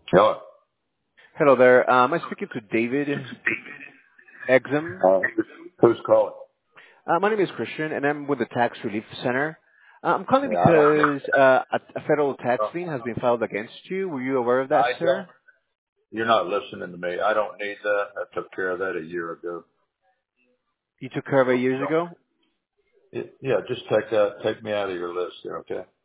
Hello. Hello there. Am I speaking to David Exum? Uh, who's calling? My name is Christian, and I'm with the Tax Relief Center. I'm calling Yeah, I don't. because a federal tax lien has been filed against you. Were you aware of that, I don't. sir? You're not listening to me. I don't need that. I took care of that a year ago. You took care of it years ago? Yeah, just take me out of your list there, okay?